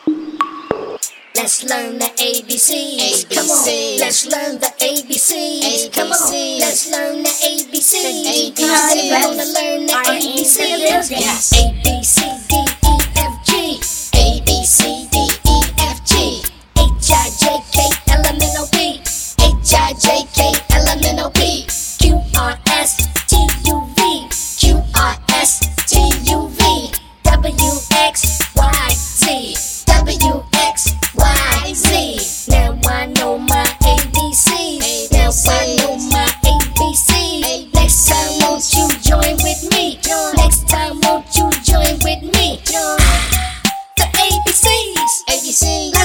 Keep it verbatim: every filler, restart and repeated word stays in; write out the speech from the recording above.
Let's learn the A B Cs. Come on, let's learn the A B Cs. Come on, let's learn the A B Cs. We're gonna learn the A B Cs. Yes. A B C D E F G. A B C D E F G. H I J K L M N O P. H I J K L M N O P. Q R S T U V. Q R S T U V. W X Y Z. W X Y Z. Now I know my A B Cs. Now I know my A B Cs. Next time won't you join with me? Next time won't you join with me? The A B Cs. A B Cs.